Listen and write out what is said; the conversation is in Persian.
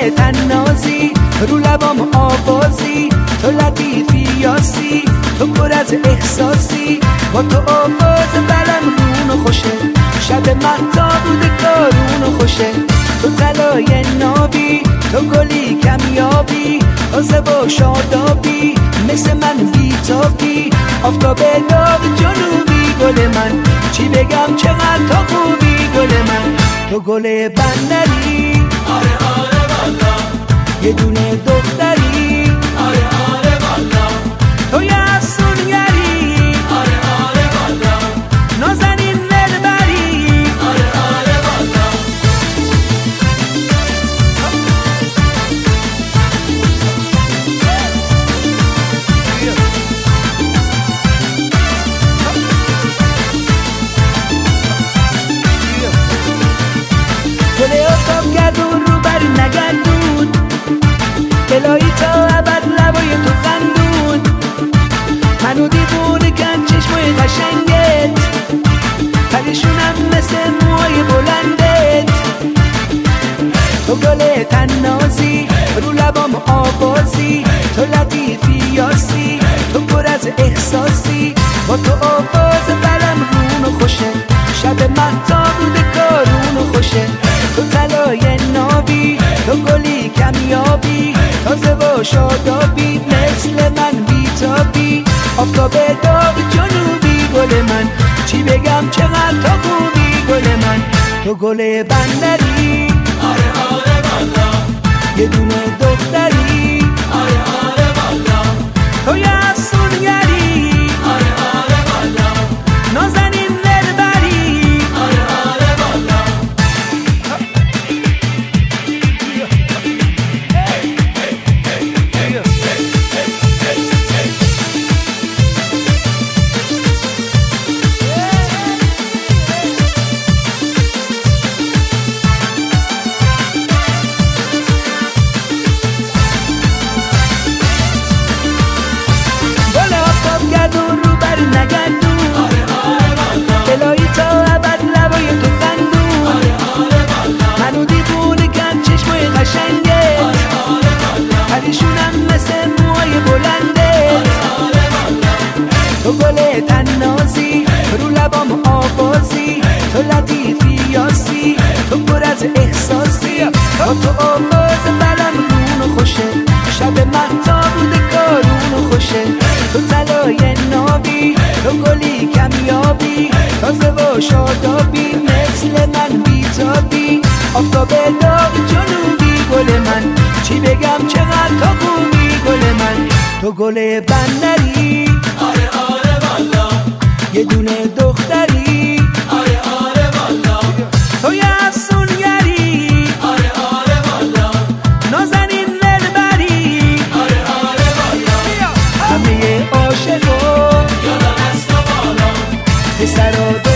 تنازی، رو لبام آوازی، تو لطیفی یاسی، تو پر از احساسی، با تو آواز بلم رونو خوشه، شب مهتاب بوده کارونو خوشه، تو طلای نابی، تو گلی کمیابی، تازه و شادابی، مثل من بیتابی، آفتاب داغ جنوبی، گل من چی بگم چقدر تو خوبی، گل من تو گل بندری، آره آره والا، یه دونه دختری، آره آره والا، تو یه افسونگری، آره آره والا، نازنین دلبری، آره آره والا. گل آفتاب گردون رو بر نگردون، الهی تا ابد لبای تو خندون، منو دیوونه کن چشمای قشنگت، پریشونم مثل موهای بلندت، تو گل تنازی، رو لبام آوازی، تو لطیفی یاسی، تو پر از احساسی، با تو آواز بلم رونو خوشه، شب مهتاب بوده کارونو خوشه، تو طلای نابی، تو گلی کمیابی، تازه و شادابی، مثل من بیتابی، آفتاب داغ جنوبی، گل من چی بگم چقدر تو خوبی، گل من تو گل بندری، آره آره والا، یه دونه دختری، آره آره والا، تو یه افسونگری، آره آره والا، نازنین دلبری، آره آره والا. گل آفتاب گردون رو بر نگردون، آره آره والا، الهی تا ابد لبای تو خندون، آره آره والا، منو دیوونه کن چشمای قشنگت، آره آره والا، پریشونم مثل موهای بلندت، آره والا، تو گل تنازی، رو لبام آوازی، تو لطیفی یاسی، تو پر از احساسی، با تو آواز بلم رونو خوشه، شب مهتاب بوده کارونو خوشه، تو طلای نابی، تو گلی کمیابی، تازه و شادابی، مثل من بیتابی، آفتاب داغ جنوبی، گل من چی بگم چقدر تو خوبی، گل من تو گل بندری، آره آره والا، یه دونه دختری، آره آره والا، تو یه افسونگری، آره آره والا، نازنین دلبری، آره آره والا. همه عاشقا یالا دست و بالا، پسرا